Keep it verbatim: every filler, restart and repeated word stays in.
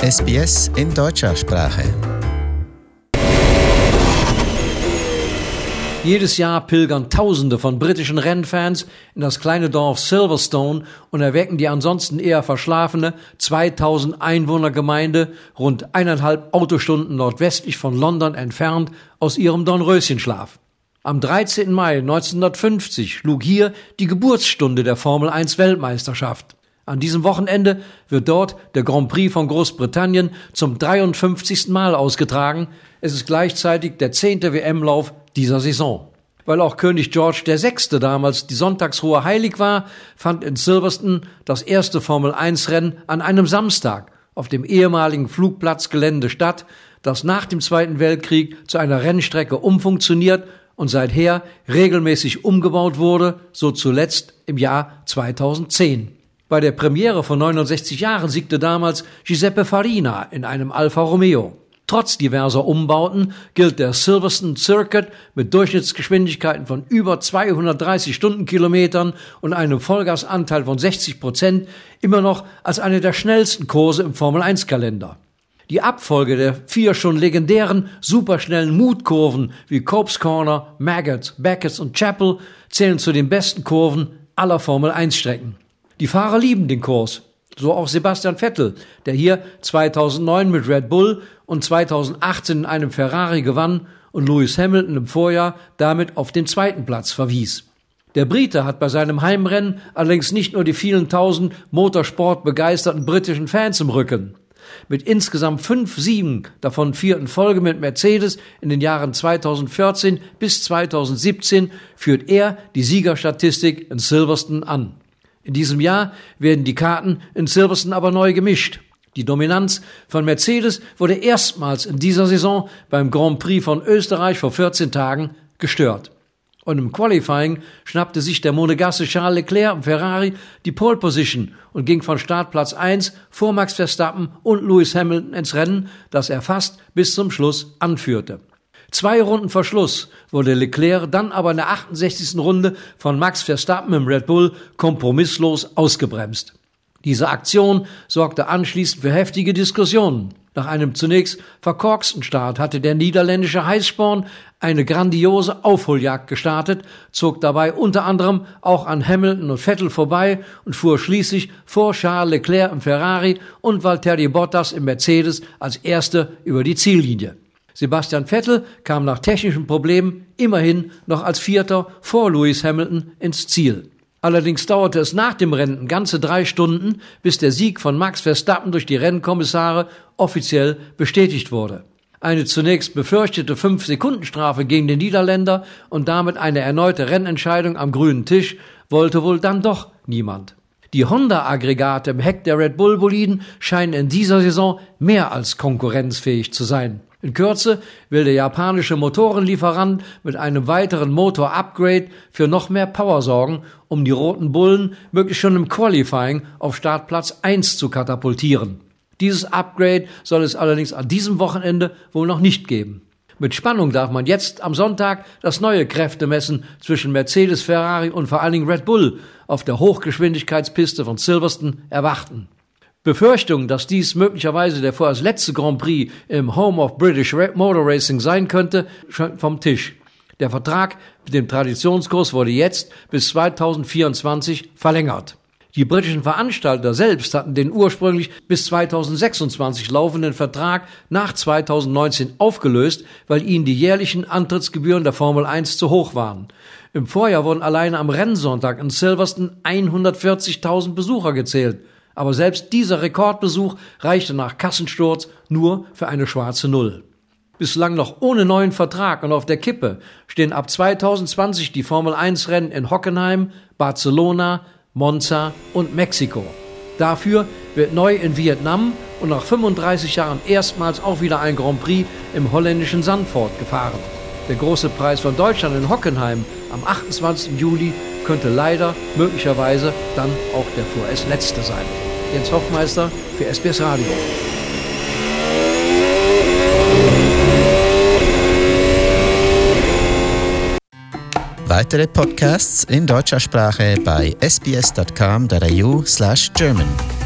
S B S in deutscher Sprache. Jedes Jahr pilgern Tausende von britischen Rennfans in das kleine Dorf Silverstone und erwecken die ansonsten eher verschlafene zweitausend Einwohnergemeinde rund eineinhalb Autostunden nordwestlich von London entfernt aus ihrem Dornröschenschlaf. Am dreizehnten Mai neunzehnhundertfünfzig schlug hier die Geburtsstunde der Formel eins Weltmeisterschaft. An diesem Wochenende wird dort der Grand Prix von Großbritannien zum dreiundfünfzigsten Mal ausgetragen. Es ist gleichzeitig der zehnte W M-Lauf dieser Saison. Weil auch König George der Sechste damals die Sonntagsruhe heilig war, fand in Silverstone das erste Formel eins Rennen an einem Samstag auf dem ehemaligen Flugplatzgelände statt, das nach dem Zweiten Weltkrieg zu einer Rennstrecke umfunktioniert und seither regelmäßig umgebaut wurde, so zuletzt im Jahr zweitausendzehn. Bei der Premiere von neunundsechzig Jahren siegte damals Giuseppe Farina in einem Alfa Romeo. Trotz diverser Umbauten gilt der Silverstone Circuit mit Durchschnittsgeschwindigkeiten von über zweihundertdreißig Stundenkilometern und einem Vollgasanteil von sechzig Prozent immer noch als eine der schnellsten Kurse im Formel eins Kalender. Die Abfolge der vier schon legendären superschnellen Mutkurven wie Copes Corner, Maggots, Beckett und Chapel zählen zu den besten Kurven aller Formel eins Strecken. Die Fahrer lieben den Kurs, so auch Sebastian Vettel, der hier zweitausendneun mit Red Bull und zweitausendachtzehn in einem Ferrari gewann und Lewis Hamilton im Vorjahr damit auf den zweiten Platz verwies. Der Brite hat bei seinem Heimrennen allerdings nicht nur die vielen tausend motorsportbegeisterten britischen Fans im Rücken. Mit insgesamt fünf Siegen, davon vier in Folge mit Mercedes in den Jahren zweitausendvierzehn bis zweitausendsiebzehn, führt er die Siegerstatistik in Silverstone an. In diesem Jahr werden die Karten in Silverstone aber neu gemischt. Die Dominanz von Mercedes wurde erstmals in dieser Saison beim Grand Prix von Österreich vor vierzehn Tagen gestört. Und im Qualifying schnappte sich der Monegasse Charles Leclerc im Ferrari die Pole Position und ging von Startplatz eins vor Max Verstappen und Lewis Hamilton ins Rennen, das er fast bis zum Schluss anführte. Zwei Runden vor Schluss wurde Leclerc dann aber in der achtundsechzigsten Runde von Max Verstappen im Red Bull kompromisslos ausgebremst. Diese Aktion sorgte anschließend für heftige Diskussionen. Nach einem zunächst verkorksten Start hatte der niederländische Heißsporn eine grandiose Aufholjagd gestartet, zog dabei unter anderem auch an Hamilton und Vettel vorbei und fuhr schließlich vor Charles Leclerc im Ferrari und Valtteri Bottas im Mercedes als Erster über die Ziellinie. Sebastian Vettel kam nach technischen Problemen immerhin noch als Vierter vor Lewis Hamilton ins Ziel. Allerdings dauerte es nach dem Rennen ganze drei Stunden, bis der Sieg von Max Verstappen durch die Rennkommissare offiziell bestätigt wurde. Eine zunächst befürchtete fünf-Sekunden-Strafe gegen den Niederländer und damit eine erneute Rennentscheidung am grünen Tisch wollte wohl dann doch niemand. Die Honda-Aggregate im Heck der Red Bull-Boliden scheinen in dieser Saison mehr als konkurrenzfähig zu sein. In Kürze will der japanische Motorenlieferant mit einem weiteren Motor-Upgrade für noch mehr Power sorgen, um die Roten Bullen möglichst schon im Qualifying auf Startplatz eins zu katapultieren. Dieses Upgrade soll es allerdings an diesem Wochenende wohl noch nicht geben. Mit Spannung darf man jetzt am Sonntag das neue Kräftemessen zwischen Mercedes, Ferrari und vor allen Dingen Red Bull auf der Hochgeschwindigkeitspiste von Silverstone erwarten. Befürchtungen, dass dies möglicherweise der vorerst letzte Grand Prix im Home of British Motor Racing sein könnte, schon vom Tisch. Der Vertrag mit dem Traditionskurs wurde jetzt bis zweitausendvierundzwanzig verlängert. Die britischen Veranstalter selbst hatten den ursprünglich bis zweitausendsechsundzwanzig laufenden Vertrag nach zweitausendneunzehn aufgelöst, weil ihnen die jährlichen Antrittsgebühren der Formel eins zu hoch waren. Im Vorjahr wurden alleine am Rennsonntag in Silverstone hundertvierzigtausend Besucher gezählt. Aber selbst dieser Rekordbesuch reichte nach Kassensturz nur für eine schwarze Null. Bislang noch ohne neuen Vertrag und auf der Kippe stehen ab zweitausendzwanzig die Formel eins Rennen in Hockenheim, Barcelona, Monza und Mexiko. Dafür wird neu in Vietnam und nach fünfunddreißig Jahren erstmals auch wieder ein Grand Prix im holländischen Zandvoort gefahren. Der große Preis von Deutschland in Hockenheim am achtundzwanzigsten Juli könnte leider möglicherweise dann auch der vorerst letzte sein. Jens Hoffmeister für S B S Radio. Weitere Podcasts in deutscher Sprache bei sbs dot com dot a u slash German.